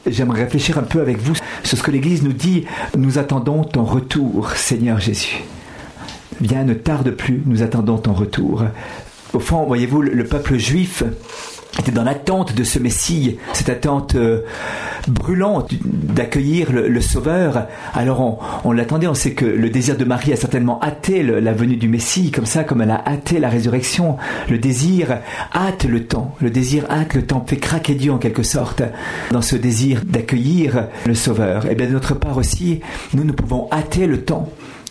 j'aimerais réfléchir un peu avec vous sur ce que l'Église nous dit. Nous attendons ton retour, Seigneur Jésus. Viens, ne tarde plus, nous attendons ton retour. Au fond, voyez-vous, le peuple juif était dans l'attente de ce Messie, cette attente brûlante d'accueillir le Sauveur. Alors on l'attendait, on sait que le désir de Marie a certainement hâté la venue du Messie, comme ça, comme elle a hâté la résurrection. Le désir hâte le temps, fait craquer Dieu en quelque sorte, dans ce désir d'accueillir le Sauveur. Et bien de notre part aussi, nous pouvons hâter le temps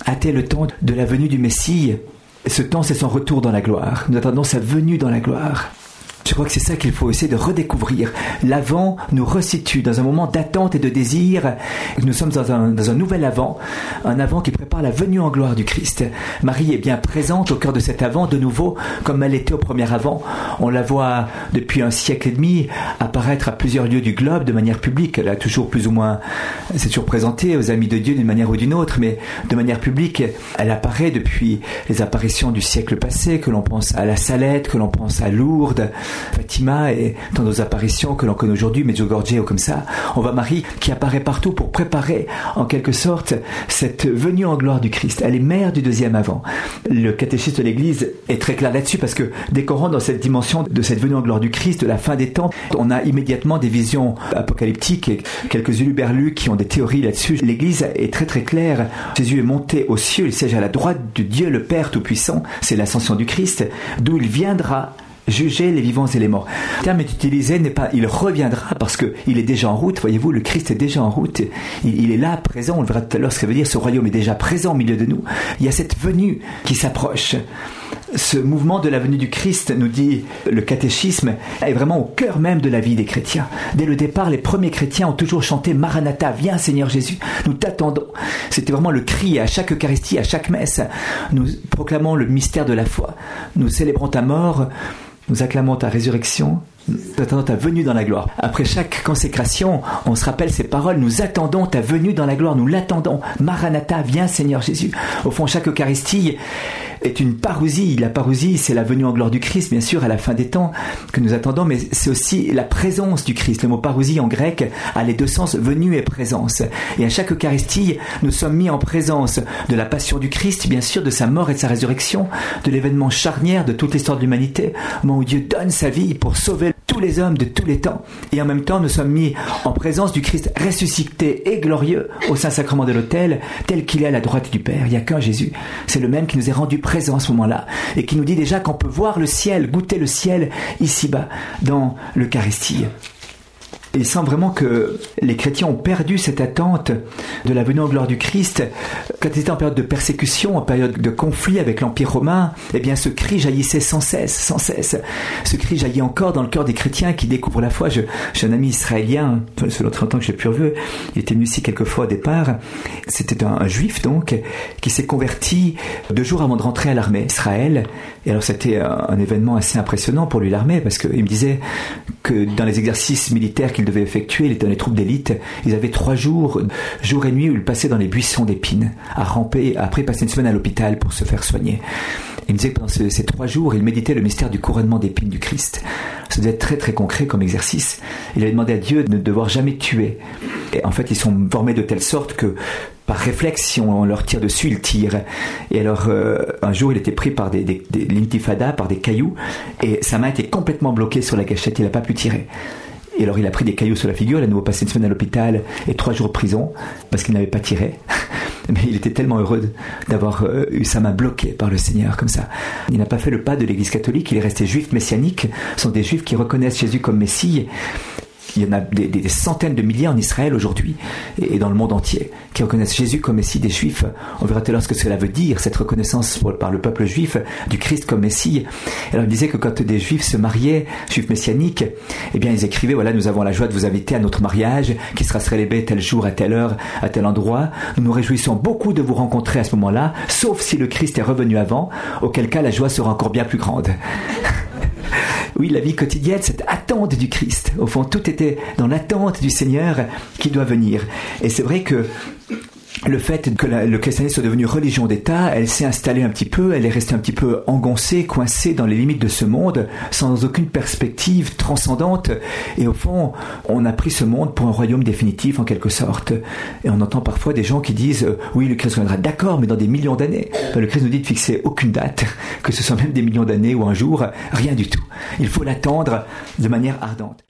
de la venue du Messie. Ce temps, c'est son retour dans la gloire. Nous attendons sa venue dans la gloire. Je crois que c'est ça qu'il faut essayer de redécouvrir. L'avant nous resitue dans un moment d'attente et de désir. Nous sommes dans un nouvel avant, un avant qui prépare la venue en gloire du Christ. Marie est bien présente au cœur de cet avant, de nouveau, comme elle était au premier avant. On la voit depuis un siècle et demi apparaître à plusieurs lieux du globe de manière publique. Elle a toujours plus ou moins, c'est toujours présentée aux amis de Dieu d'une manière ou d'une autre, mais de manière publique, elle apparaît depuis les apparitions du siècle passé, que l'on pense à la Salette, que l'on pense à Lourdes, Fatima et dans nos apparitions que l'on connaît aujourd'hui, Medjugorje ou comme ça. On voit Marie qui apparaît partout pour préparer en quelque sorte cette venue en gloire du Christ. Elle est mère du deuxième avant. Le catéchisme de l'Église est très clair là-dessus parce que dès qu'on rentre dans cette dimension de cette venue en gloire du Christ, de la fin des temps, on a immédiatement des visions apocalyptiques et quelques huluberlus qui ont des théories là-dessus. L'Église est très très claire. Jésus est monté aux cieux, il siège à la droite de Dieu le Père Tout-Puissant. C'est l'ascension du Christ, d'où il viendra juger les vivants et les morts. Le terme utilisé n'est pas « il reviendra » parce qu'il est déjà en route. Voyez-vous, le Christ est déjà en route. Il est là, présent. On le verra tout à l'heure, ce que ça veut dire. Ce royaume est déjà présent au milieu de nous. Il y a cette venue qui s'approche. Ce mouvement de la venue du Christ, nous dit le catéchisme, est vraiment au cœur même de la vie des chrétiens. Dès le départ, les premiers chrétiens ont toujours chanté « Maranatha, viens Seigneur Jésus, nous t'attendons ». C'était vraiment le cri à chaque Eucharistie, à chaque messe. Nous proclamons le mystère de la foi. Nous célébrons ta mort. Nous acclamons ta résurrection, nous attendons ta venue dans la gloire. Après chaque consécration, on se rappelle ces paroles, nous attendons ta venue dans la gloire, nous l'attendons. Maranatha, viens Seigneur Jésus. Au fond, chaque Eucharistie est une parousie. La parousie, c'est la venue en gloire du Christ, bien sûr, à la fin des temps que nous attendons, mais c'est aussi la présence du Christ. Le mot parousie en grec a les deux sens, venue et présence. Et à chaque Eucharistie, nous sommes mis en présence de la passion du Christ, bien sûr, de sa mort et de sa résurrection, de l'événement charnière de toute l'histoire de l'humanité, au moment où Dieu donne sa vie pour sauver tous les hommes de tous les temps. Et en même temps, nous sommes mis en présence du Christ ressuscité et glorieux au Saint-Sacrement de l'autel, tel qu'il est à la droite du Père. Il n'y a qu'un Jésus. C'est le même qui nous est rendu présent à ce moment-là et qui nous dit déjà qu'on peut voir le ciel, goûter le ciel ici-bas dans l'Eucharistie. Il semble vraiment que les chrétiens ont perdu cette attente de la venue en gloire du Christ. Quand ils étaient en période de persécution, en période de conflit avec l'Empire romain, eh bien ce cri jaillissait sans cesse. Ce cri jaillit encore dans le cœur des chrétiens qui découvrent la foi. J'ai un ami israélien, ça fait longtemps que je l'ai plus revu, il était venu ici quelques fois au départ. C'était un juif donc, qui s'est converti 2 jours avant de rentrer à l'armée Israël. Et alors c'était un événement assez impressionnant pour lui, l'armée, parce qu'il me disait que dans les exercices militaires qu'il devait effectuer, il était dans les troupes d'élite, ils avaient 3 jours, jour et nuit, où il passait dans les buissons d'épines, à ramper, après passer une semaine à l'hôpital pour se faire soigner. Il me disait que pendant ces 3 jours, il méditait le mystère du couronnement d'épines du Christ. Ça devait être très très concret comme exercice. Il avait demandé à Dieu de ne devoir jamais tuer. Et en fait, ils sont formés de telle sorte que par réflexe, si on leur tire dessus, ils tirent. Et alors, un jour, il était pris par l'intifada, par des cailloux, et sa main était complètement bloquée sur la gâchette, il n'a pas pu tirer. Et alors, il a pris des cailloux sur la figure, il a de nouveau passé une semaine à l'hôpital et 3 jours de prison, parce qu'il n'avait pas tiré. Mais il était tellement heureux d'avoir eu sa main bloquée par le Seigneur, comme ça. Il n'a pas fait le pas de l'Église catholique, il est resté juif messianique. Ce sont des juifs qui reconnaissent Jésus comme Messie. Il y en a des centaines de milliers en Israël aujourd'hui et dans le monde entier qui reconnaissent Jésus comme Messie, des Juifs. On verra tout à l'heure ce que cela veut dire, cette reconnaissance par le peuple juif du Christ comme Messie. Alors il disait que quand des Juifs se mariaient, Juifs messianiques, eh bien ils écrivaient, voilà, nous avons la joie de vous inviter à notre mariage qui sera célébré tel jour, à telle heure, à tel endroit. Nous nous réjouissons beaucoup de vous rencontrer à ce moment-là, sauf si le Christ est revenu avant, auquel cas la joie sera encore bien plus grande. Oui, la vie quotidienne, cette attente du Christ. Au fond, tout était dans l'attente du Seigneur qui doit venir. Et c'est vrai que le fait que le christianisme soit devenu religion d'État, elle s'est installée un petit peu, elle est restée un petit peu engoncée, coincée dans les limites de ce monde, sans aucune perspective transcendante. Et au fond, on a pris ce monde pour un royaume définitif, en quelque sorte. Et on entend parfois des gens qui disent oui, le Christ reviendra, d'accord, mais dans des millions d'années. Le Christ nous dit de fixer aucune date, que ce soit même des millions d'années ou un jour, rien du tout. Il faut l'attendre de manière ardente.